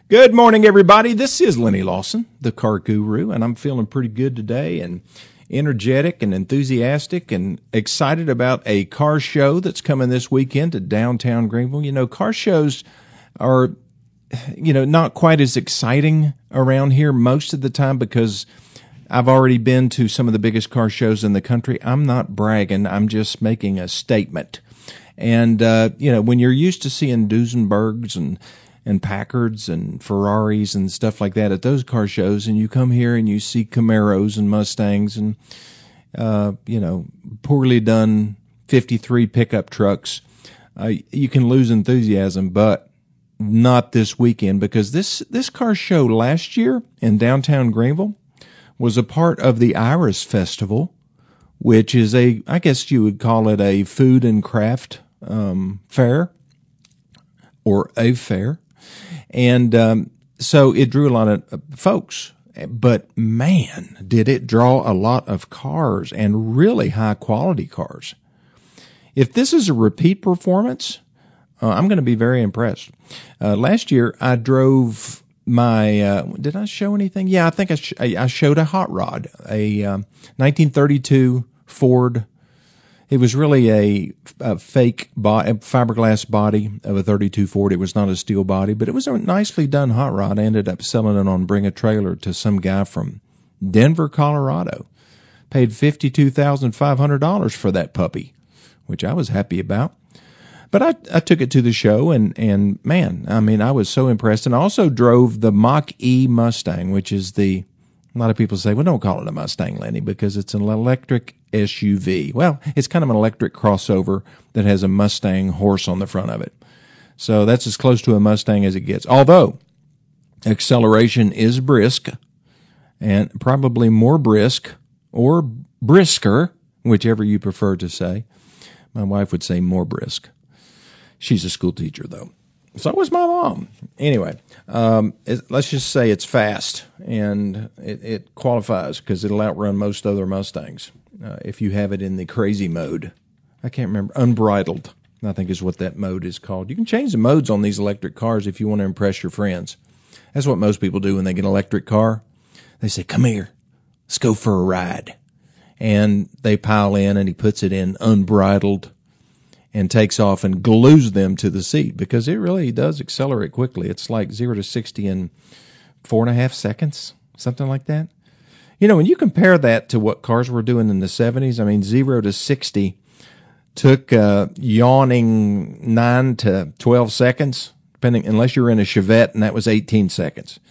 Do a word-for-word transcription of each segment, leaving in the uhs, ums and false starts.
Good morning, everybody. This is Lenny Lawson, the car guru, and I'm feeling pretty good today and energetic and enthusiastic and excited about a car show that's coming this weekend to downtown Greenville. You know, car shows are, you know, not quite as exciting around here most of the time because I've already been to some of the biggest car shows in the country. I'm not bragging. I'm just making a statement. And, uh, you know, when you're used to seeing Duesenbergs and and Packards and Ferraris and stuff like that at those car shows, and you come here and you see Camaros and Mustangs and, uh, you know, poorly done fifty-three pickup trucks, uh, you can lose enthusiasm, but not this weekend because this, this car show last year in downtown Greenville was a part of the Iris Festival, which is a, I guess you would call it a food and craft um, fair or a fair. And um, so it drew a lot of uh, folks, but man, did it draw a lot of cars and really high quality cars. If this is a repeat performance, uh, I'm going to be very impressed. Uh, last year, I drove my, uh, did I show anything? Yeah, I think I, sh- I showed a hot rod, a um, nineteen thirty-two Ford. It was really a, a fake bo- a fiberglass body of a thirty-two Ford. It was not a steel body, but it was a nicely done hot rod. I ended up selling it on Bring a Trailer to some guy from Denver, Colorado. Paid fifty-two thousand five hundred dollars for that puppy, which I was happy about. But I, I took it to the show, and, and man, I mean, I was so impressed. And I also drove the Mach-E Mustang, which is the, a lot of people say, well, don't call it a Mustang, Lenny, because it's an electric S U V. Well, it's kind of an electric crossover that has a Mustang horse on the front of it. So that's as close to a Mustang as it gets. Although acceleration is brisk, and probably more brisk or brisker, whichever you prefer to say. My wife would say more brisk. She's a school teacher, though. So was my mom. Anyway, um, it, let's just say it's fast, and it, it qualifies because it'll outrun most other Mustangs uh, if you have it in the crazy mode. I can't remember. Unbridled, I think is what that mode is called. You can change the modes on these electric cars if you want to impress your friends. That's what most people do when they get an electric car. They say, come here, let's go for a ride. And they pile in, and he puts it in unbridled and takes off and glues them to the seat because it really does accelerate quickly. It's like zero to sixty in four and a half seconds, something like that. You know, when you compare that to what cars were doing in the seventies, I mean, zero to sixty took uh, yawning nine to twelve seconds, depending, unless you were in a Chevette, and that was eighteen seconds.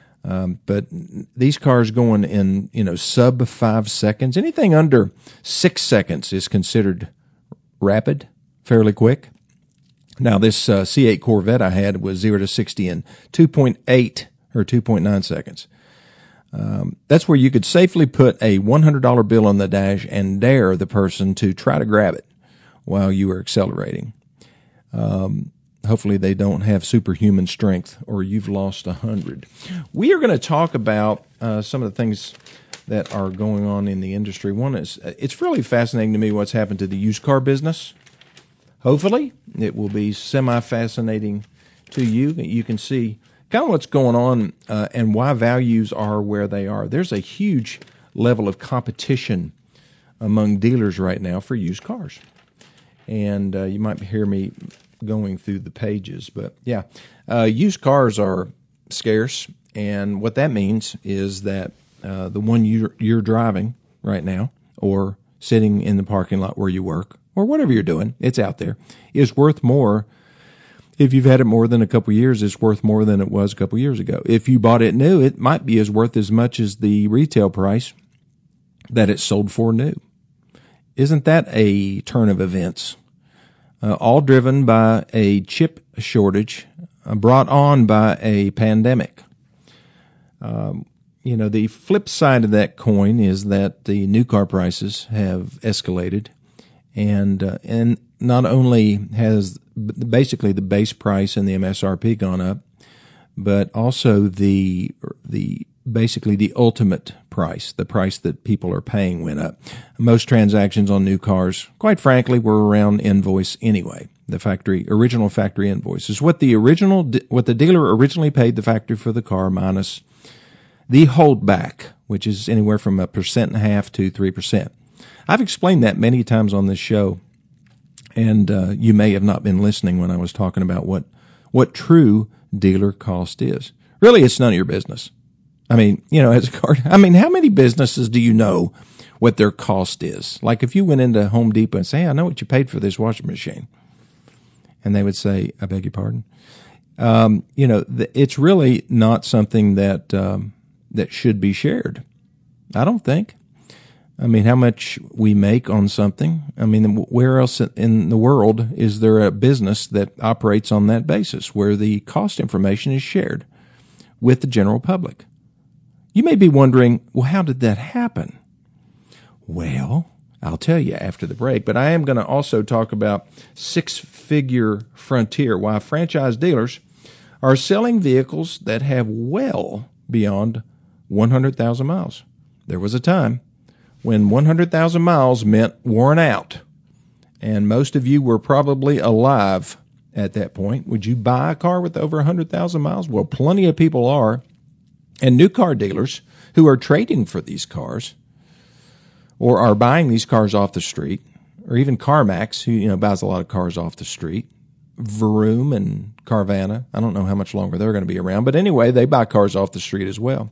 Um, but these cars going in, you know, sub five seconds, anything under six seconds is considered rapid. Fairly quick. Now, this uh, C eight Corvette I had was zero to sixty in two point eight or two point nine seconds. Um, that's where you could safely put a one hundred dollar bill on the dash and dare the person to try to grab it while you are accelerating. Um, hopefully they don't have superhuman strength or you've lost a hundred. We are going to talk about uh, some of the things that are going on in the industry. One is, it's really fascinating to me what's happened to the used car business. Hopefully, it will be semi-fascinating to you. You can see kind of what's going on uh, and why values are where they are. There's a huge level of competition among dealers right now for used cars. And uh, you might hear me going through the pages. But, yeah, uh, used cars are scarce. And what that means is that uh, the one you're, you're driving right now or sitting in the parking lot where you work, or whatever you're doing, it's out there, is worth more. If you've had it more than a couple of years, it's worth more than it was a couple of years ago. If you bought it new, it might be as worth as much as the retail price that it sold for new. Isn't that a turn of events? Uh, all driven by a chip shortage uh, brought on by a pandemic. Um, you know, the flip side of that coin is that the new car prices have escalated. And uh, and not only has basically the base price and the M S R P gone up, but also the the basically the ultimate price, the price that people are paying went up. Most transactions on new cars, quite frankly, were around invoice anyway. the factory original factory invoice is what the original what the dealer originally paid the factory for the car minus the holdback, which is anywhere from a percent and a half to three percent. I've explained that many times on this show, and uh, you may have not been listening when I was talking about what what true dealer cost is. Really, it's none of your business. I mean, you know, as a car, I mean, how many businesses do you know what their cost is? Like if you went into Home Depot and say, hey, I know what you paid for this washing machine. And they would say, I beg your pardon. Um, you know, th- it's really not something that, um, that should be shared. I don't think. I mean, how much we make on something. I mean, where else in the world is there a business that operates on that basis where the cost information is shared with the general public? You may be wondering, well, how did that happen? Well, I'll tell you after the break, but I am going to also talk about six-figure frontier, why franchise dealers are selling vehicles that have well beyond one hundred thousand miles. There was a time when one hundred thousand miles meant worn out, and most of you were probably alive at that point. Would you buy a car with over one hundred thousand miles? Well, plenty of people are. And new car dealers who are trading for these cars or are buying these cars off the street, or even CarMax, who you know buys a lot of cars off the street, Vroom and Carvana. I don't know how much longer they're going to be around, but anyway, they buy cars off the street as well.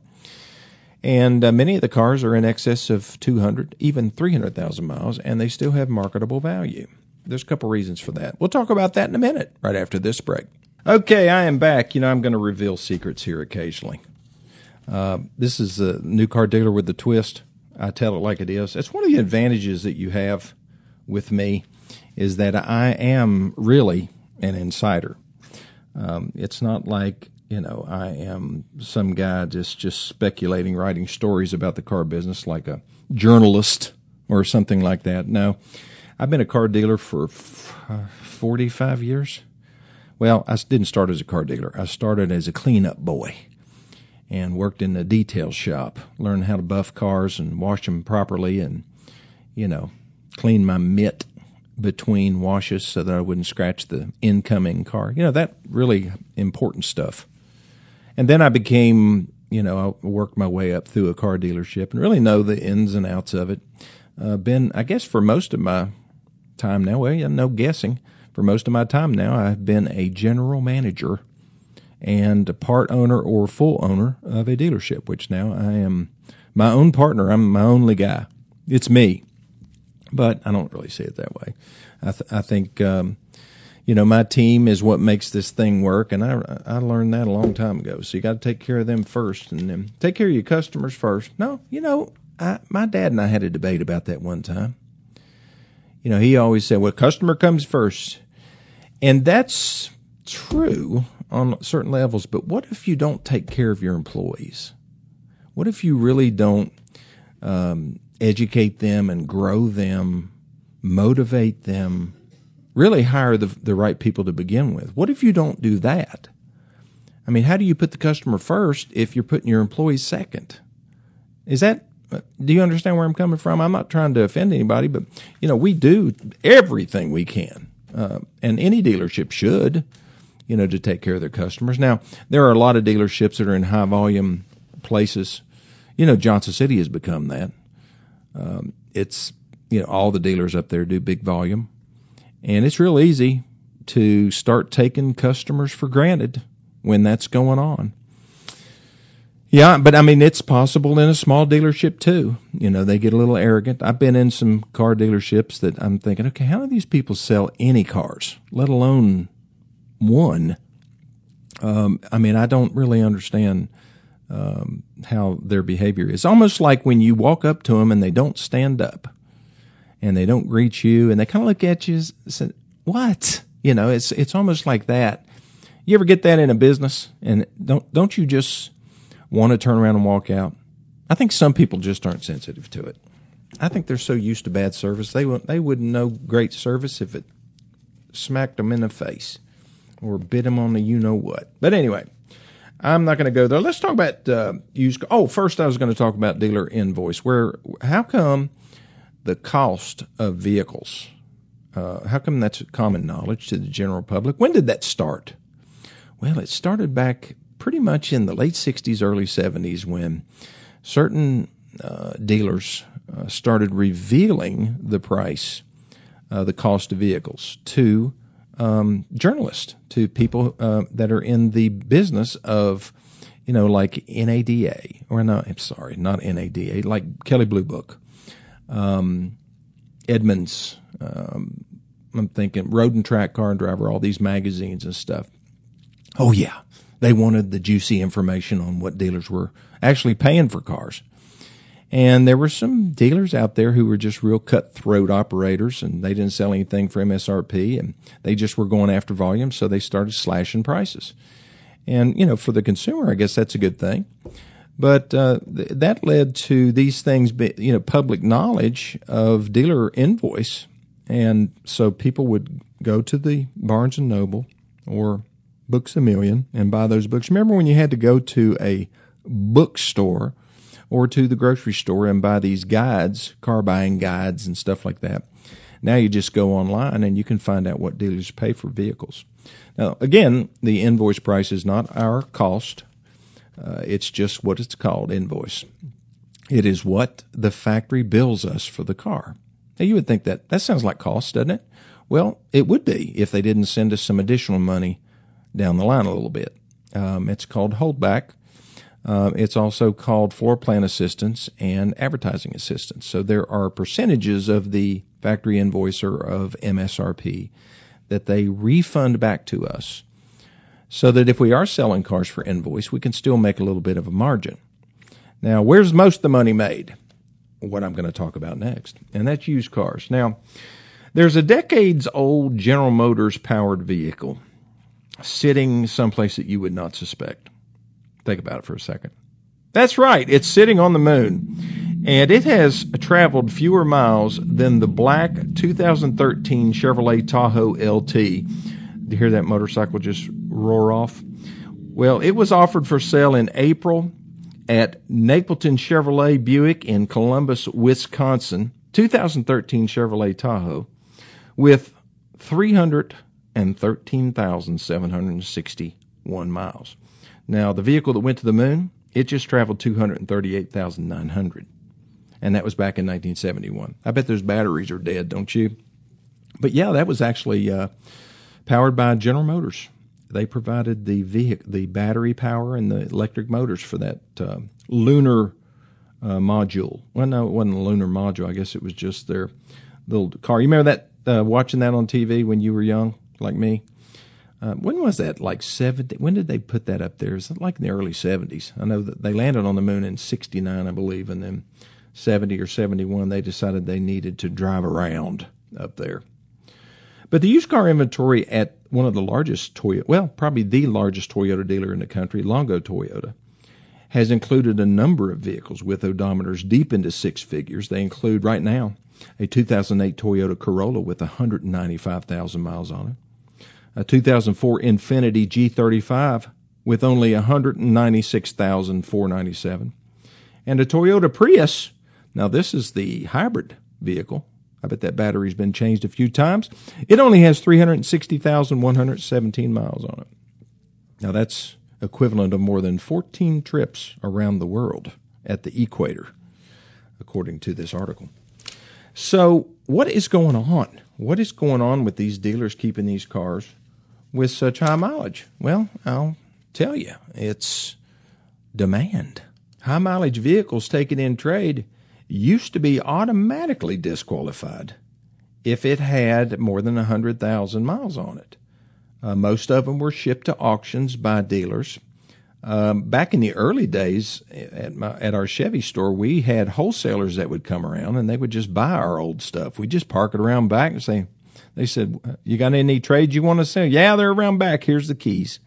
And uh, many of the cars are in excess of two hundred, even three hundred thousand miles, and they still have marketable value. There's a couple reasons for that. We'll talk about that in a minute, right after this break. Okay, I am back. You know, I'm going to reveal secrets here occasionally. Uh, this is a new car dealer with the twist. I tell it like it is. It's one of the advantages that you have with me is that I am really an insider. Um, it's not like, you know, I am some guy just, just speculating, writing stories about the car business like a journalist or something like that. No, I've been a car dealer for forty-five years. Well, I didn't start as a car dealer. I started as a cleanup boy and worked in the detail shop, learned how to buff cars and wash them properly and, you know, clean my mitt between washes so that I wouldn't scratch the incoming car. You know, that really important stuff. And then I became, you know, I worked my way up through a car dealership and really know the ins and outs of it. Uh, been, I guess, for most of my time now, well, yeah, no guessing, for most of my time now, I've been a general manager and a part owner or full owner of a dealership, which now I am my own partner. I'm my only guy. It's me. But I don't really see it that way. I, th- I think, um, you know, my team is what makes this thing work, and I, I learned that a long time ago. So you got to take care of them first, and then take care of your customers first. No, you know, I, my dad and I had a debate about that one time. You know, he always said, well, customer comes first. And that's true on certain levels, but what if you don't take care of your employees? What if you really don't um, educate them and grow them, motivate them, really hire the, the right people to begin with? What if you don't do that? I mean, how do you put the customer first if you're putting your employees second? Is that, do you understand where I'm coming from? I'm not trying to offend anybody, but, you know, we do everything we can, uh, and any dealership should, you know, to take care of their customers. Now, there are a lot of dealerships that are in high volume places. You know, Johnson City has become that. Um, it's, you know, all the dealers up there do big volume. And it's real easy to start taking customers for granted when that's going on. Yeah, but I mean, it's possible in a small dealership too. You know, they get a little arrogant. I've been in some car dealerships that I'm thinking, okay, how do these people sell any cars, let alone one? Um, I mean, I don't really understand um, how their behavior is. Almost like when you walk up to them and they don't stand up and they don't greet you and they kind of look at you and say, what? You know, it's it's almost like that. You ever get that in a business? And don't don't you just want to turn around and walk out? I think some people just aren't sensitive to it. I think they're so used to bad service, they wouldn't, they wouldn't know great service if it smacked them in the face or bit them on the you-know-what. But anyway, I'm not going to go there. Let's talk about uh, used. Oh, first I was going to talk about dealer invoice. Where how come the cost of vehicles Uh, how come that's common knowledge to the general public? When did that start? Well, it started back pretty much in the late sixties, early seventies, when certain uh, dealers uh, started revealing the price, uh, the cost of vehicles to um, journalists, to people uh, that are in the business of, you know, like N A D A, or no, I'm sorry, not N A D A, like Kelley Blue Book, um, Edmunds, um, I'm thinking Road and Track, Car and Driver, all these magazines and stuff. Oh, yeah. They wanted the juicy information on what dealers were actually paying for cars. And there were some dealers out there who were just real cutthroat operators, and they didn't sell anything for M S R P, and they just were going after volume, so they started slashing prices. And, you know, for the consumer, I guess that's a good thing. But uh, th- that led to these things, be, you know, public knowledge of dealer invoice. And so people would go to the Barnes and Noble or Books A Million and buy those books. Remember when you had to go to a bookstore or to the grocery store and buy these guides, car buying guides and stuff like that? Now you just go online and you can find out what dealers pay for vehicles. Now, again, the invoice price is not our cost. Uh, it's just what it's called, invoice. It is what the factory bills us for the car. Now, you would think that that sounds like cost, doesn't it? Well, it would be if they didn't send us some additional money down the line a little bit. Um, it's called holdback. Uh, it's also called floor plan assistance and advertising assistance. So there are percentages of the factory invoicer of M S R P that they refund back to us, so that if we are selling cars for invoice, we can still make a little bit of a margin. Now, where's most of the money made? What I'm going to talk about next, and that's used cars. Now, there's a decades-old General Motors powered vehicle sitting someplace that you would not suspect. Think about it for a second. That's right. It's sitting on the moon, and it has traveled fewer miles than the black two thousand thirteen Chevrolet Tahoe L T. Did you hear that motorcycle just roar off? Well, it was offered for sale in April at Napleton Chevrolet Buick in Columbus, Wisconsin, two thousand thirteen Chevrolet Tahoe, with three hundred thirteen thousand seven hundred sixty-one miles. Now, the vehicle that went to the moon, it just traveled two hundred thirty-eight thousand nine hundred, and that was back in nineteen seventy-one. I bet those batteries are dead, don't you? But yeah, that was actually uh, powered by General Motors. They provided the vehicle, the battery power and the electric motors for that uh, lunar uh, module. Well, no, it wasn't a lunar module. I guess it was just their little car. You remember that, uh, watching that on T V when you were young, like me? Uh, when was that? Like seventy? When did they put that up there? Is it like in the early seventies? I know that they landed on the moon in sixty-nine, I believe, and then seventy or seventy-one, they decided they needed to drive around up there. But the used car inventory at one of the largest Toyota, well, probably the largest Toyota dealer in the country, Longo Toyota, has included a number of vehicles with odometers deep into six figures. They include right now a two thousand eight Toyota Corolla with one hundred ninety-five thousand miles on it, a two thousand four Infiniti G thirty-five with only one hundred ninety-six thousand four hundred ninety-seven, and a Toyota Prius. Now, this is the hybrid vehicle. I bet that battery's been changed a few times. It only has three hundred sixty thousand one hundred seventeen miles on it. Now, that's equivalent of more than fourteen trips around the world at the equator, according to this article. So what is going on? What is going on with these dealers keeping these cars with such high mileage? Well, I'll tell you, it's demand. High mileage vehicles taken in trade used to be automatically disqualified if it had more than one hundred thousand miles on it. Uh, most of them were shipped to auctions by dealers. Um, back in the early days at, my, at our Chevy store, we had wholesalers that would come around and they would just buy our old stuff. We'd just park it around back and say, they said, "You got any trades you want to sell?" "Yeah, they're around back. Here's the keys."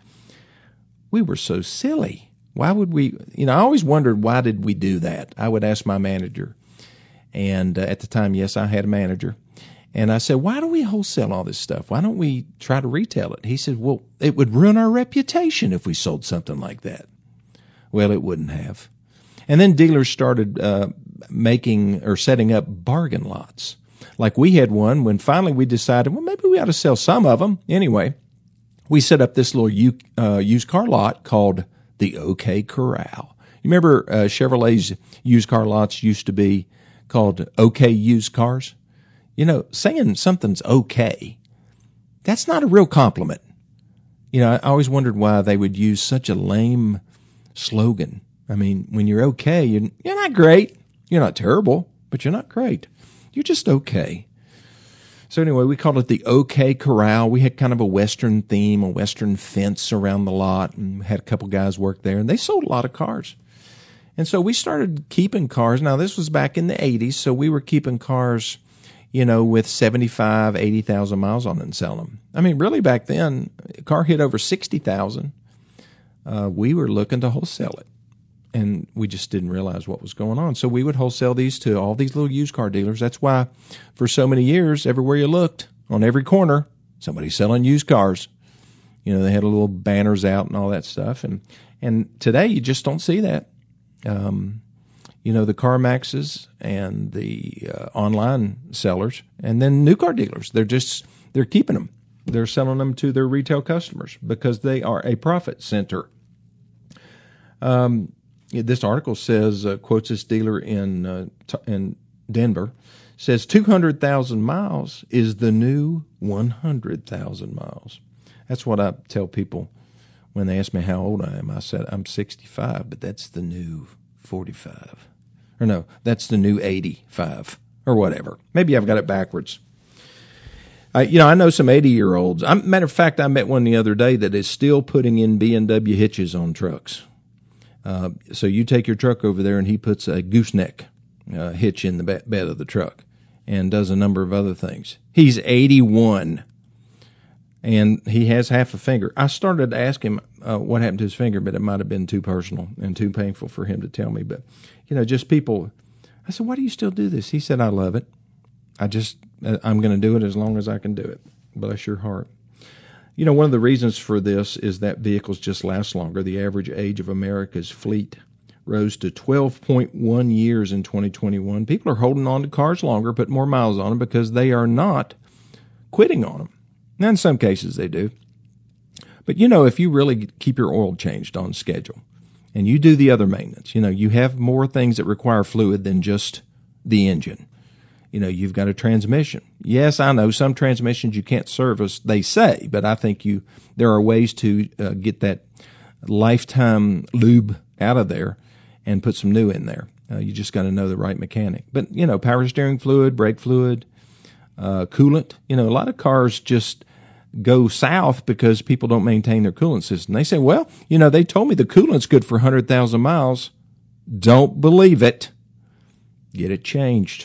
We were so silly. Why would we, you know, I always wondered, why did we do that? I would ask my manager. And uh, at the time, yes, I had a manager. And I said, "Why do we wholesale all this stuff? Why don't we try to retail it?" He said, "Well, it would ruin our reputation if we sold something like that." Well, it wouldn't have. And then dealers started uh, making or setting up bargain lots. like we had one when finally we decided, well, maybe we ought to sell some of them. Anyway, we set up this little u- uh, used car lot called the OK Corral. You remember uh, Chevrolet's used car lots used to be called OK Used Cars? You know, saying something's okay, that's not a real compliment. You know, I always wondered why they would use such a lame slogan. I mean, when you're okay, you're, you're not great. You're not terrible, but you're not great. You're just okay. So anyway, we called it the OK Corral. We had kind of a Western theme, a Western fence around the lot, and had a couple guys work there, and they sold a lot of cars. And so we started keeping cars. Now, this was back in the eighties, so we were keeping cars, you know, with seventy-five, eighty thousand miles on it and selling them. I mean, really back then, a car hit over sixty thousand. Uh, we were looking to wholesale it, and we just didn't realize what was going on. So we would wholesale these to all these little used car dealers. That's why for so many years, everywhere you looked, on every corner, somebody's selling used cars. You know, they had little banners out and all that stuff. And, and today, you just don't see that. Um, you know, the CarMaxes and the uh, online sellers, and then new car dealers. They're just, they're keeping them. They're selling them to their retail customers because they are a profit center. Um, this article says, uh, quotes this dealer in uh, t- in Denver, says two hundred thousand miles is the new one hundred thousand miles. That's what I tell people when they ask me how old I am. I said, I'm sixty-five, but that's the new forty-five. Or no, that's the new eighty-five or whatever. Maybe I've got it backwards. I, you know, I know some eighty-year-olds. I'm, matter of fact, I met one the other day that is still putting in B M W hitches on trucks. Uh, so you take your truck over there, and he puts a gooseneck uh, hitch in the be- bed of the truck and does a number of other things. He's eighty-one, and he has half a finger. I started to ask him uh, what happened to his finger, but it might have been too personal and too painful for him to tell me. But, you know, just people, I said, why do you still do this? He said, I love it. I just, I'm going to do it as long as I can do it. Bless your heart. You know, one of the reasons for this is that vehicles just last longer. The average age of America's fleet rose to twelve point one years in twenty twenty-one. People are holding on to cars longer, put more miles on them because they are not quitting on them. Now, in some cases they do. But, you know, if you really keep your oil changed on schedule and you do the other maintenance, you know, you have more things that require fluid than just the engine. You know, you've got a transmission. Yes, I know some transmissions you can't service, they say, but I think you there are ways to uh, get that lifetime lube out of there and put some new in there. Uh, you just got to know the right mechanic. But, you know, power steering fluid, brake fluid, uh, coolant. You know, a lot of cars just go south because people don't maintain their coolant system. They say, well, you know, they told me the coolant's good for one hundred thousand miles. Don't believe it. Get it changed.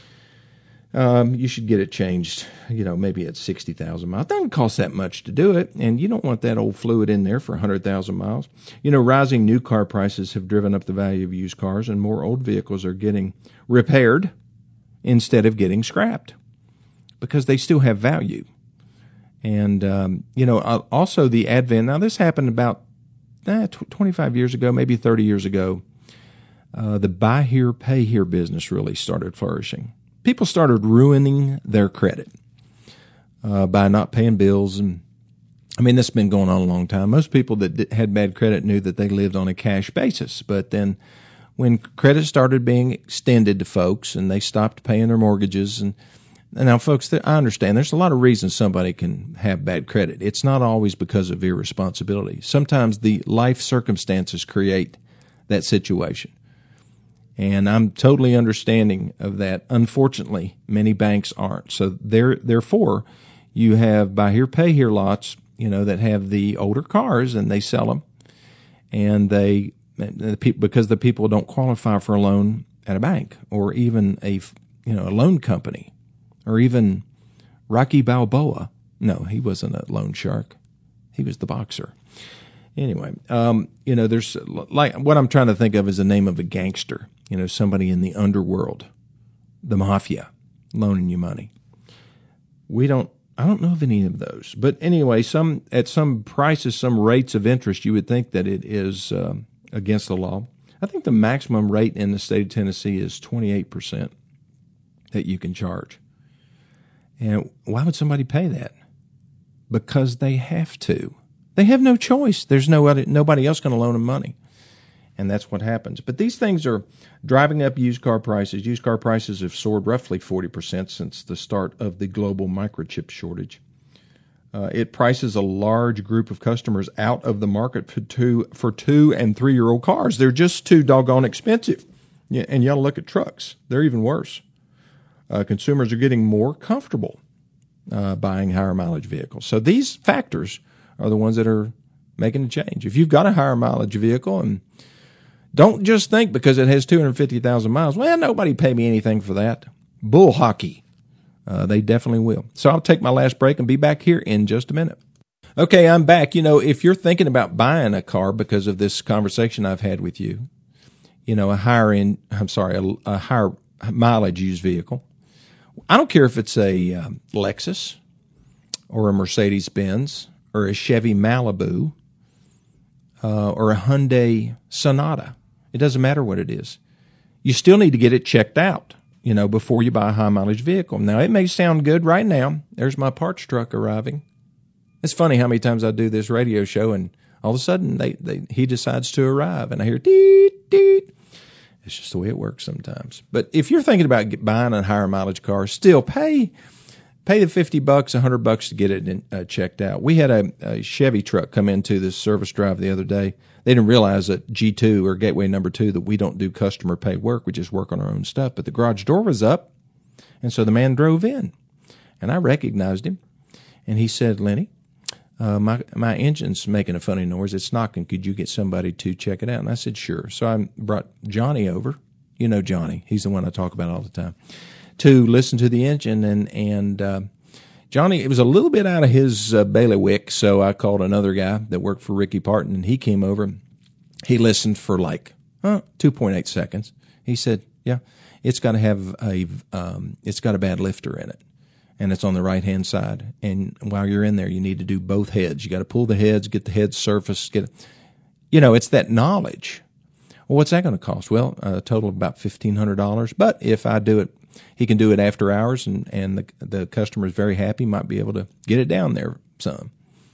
Um, you should get it changed, you know, maybe at sixty thousand miles. It doesn't cost that much to do it, and you don't want that old fluid in there for one hundred thousand miles. You know, rising new car prices have driven up the value of used cars, and more old vehicles are getting repaired instead of getting scrapped because they still have value. And, um, you know, also the advent, now this happened about eh, twenty-five years ago, maybe thirty years ago. Uh, the buy here, pay here business really started flourishing. People started ruining their credit uh, by not paying bills. And I mean, this has been going on a long time. Most people that had bad credit knew that they lived on a cash basis. But then when credit started being extended to folks and they stopped paying their mortgages, and, and now, folks, I understand there's a lot of reasons somebody can have bad credit. It's not always because of irresponsibility. Sometimes the life circumstances create that situation. And I'm totally understanding of that. Unfortunately, many banks aren't. So there, therefore, you have buy here, pay here lots, you know, that have the older cars and they sell them, and they because the people don't qualify for a loan at a bank or even a you know a loan company or even Rocky Balboa. No, he wasn't a loan shark. He was the boxer. Anyway, um, you know, there's like what I'm trying to think of is the name of a gangster. You know, somebody in the underworld, the mafia, loaning you money. We don't, I don't know of any of those. But anyway, some at some prices, some rates of interest, you would think that it is uh, against the law. I think the maximum rate in the state of Tennessee is twenty-eight percent that you can charge. And why would somebody pay that? Because they have to. They have no choice. There's no other, nobody else going to loan them money. And that's what happens. But these things are driving up used car prices. Used car prices have soared roughly forty percent since the start of the global microchip shortage. Uh, it prices a large group of customers out of the market for two, for two and three-year-old cars. They're just too doggone expensive. Yeah, and you ought to look at trucks. They're even worse. Uh, consumers are getting more comfortable uh, buying higher mileage vehicles. So these factors are the ones that are making a change. If you've got a higher mileage vehicle, and don't just think because it has two hundred fifty thousand miles, well, nobody pay me anything for that. Bull hockey. Uh, they definitely will. So I'll take my last break and be back here in just a minute. Okay, I'm back. You know, if you're thinking about buying a car because of this conversation I've had with you, you know, a higher in, I'm sorry, a, a higher mileage used vehicle, I don't care if it's a um, Lexus or a Mercedes-Benz or a Chevy Malibu uh, or a Hyundai Sonata. It doesn't matter what it is. You still need to get it checked out, you know, before you buy a high mileage vehicle. Now, it may sound good right now. There's my parts truck arriving. It's funny how many times I do this radio show and all of a sudden they, they he decides to arrive and I hear deet, deet. It's just the way it works sometimes. But if you're thinking about get, buying a higher mileage car, still pay pay the fifty bucks, one hundred bucks to get it in, uh, checked out. We had a, a Chevy truck come into this service drive the other day. They didn't realize that G two or Gateway Number Two that we don't do customer pay work. We just work on our own stuff. But the garage door was up, and so the man drove in, and I recognized him, and he said, "Lenny, uh, my my engine's making a funny noise. It's knocking. Could you get somebody to check it out?" And I said, "Sure." So I brought Johnny over. You know Johnny. He's the one I talk about all the time. To listen to the engine, and and uh, Johnny, it was a little bit out of his uh, bailiwick, so I called another guy that worked for Ricky Parton, and he came over. He listened for like uh, two point eight seconds. He said, "Yeah, it's got to have a um, it's got a bad lifter in it, and it's on the right hand side. And while you're in there, you need to do both heads. You got to pull the heads, get the heads surfaced, get, you know, it's that knowledge. Well, what's that going to cost? Well, a total of about fifteen hundred dollars. But if I do it." He can do it after hours, and, and the the customer is very happy, might be able to get it down there some.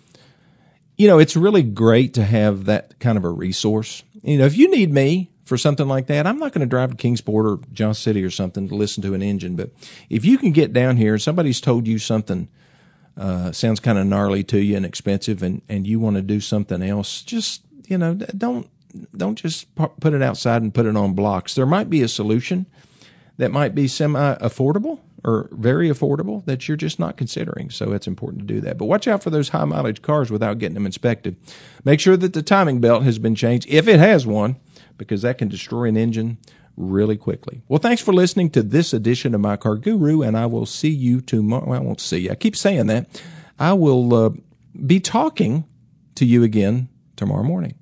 You know, it's really great to have that kind of a resource. You know, if you need me for something like that, I'm not going to drive to Kingsport or Johnson City or something to listen to an engine. But if you can get down here and somebody's told you something uh, sounds kind of gnarly to you and expensive, and, and you want to do something else, just, you know, don't don't just put it outside and put it on blocks. There might be a solution that might be semi-affordable or very affordable that you're just not considering. So it's important to do that. But watch out for those high-mileage cars without getting them inspected. Make sure that the timing belt has been changed, if it has one, because that can destroy an engine really quickly. Well, thanks for listening to this edition of My Car Guru, and I will see you tomorrow. Well, I won't see you. I keep saying that. I will uh, be talking to you again tomorrow morning.